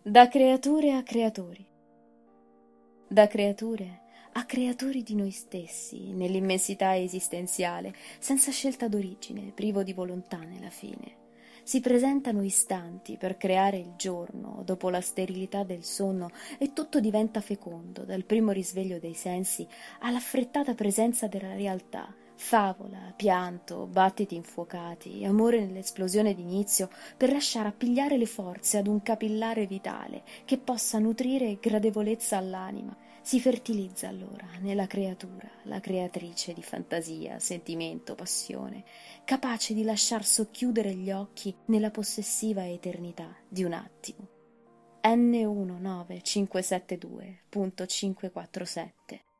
Da creature a creatori, da creature a creatori di noi stessi, nell'immensità esistenziale, senza scelta d'origine, privo di volontà nella fine. Si presentano istanti per creare il giorno, dopo la sterilità del sonno, e tutto diventa fecondo, dal primo risveglio dei sensi all'affrettata presenza della realtà. Favola, pianto, battiti infuocati, amore nell'esplosione d'inizio, per lasciare appigliare le forze ad un capillare vitale che possa nutrire gradevolezza all'anima. Si fertilizza allora nella creatura, la creatrice di fantasia, sentimento, passione, capace di lasciar socchiudere gli occhi nella possessiva eternità di un attimo. N19572.547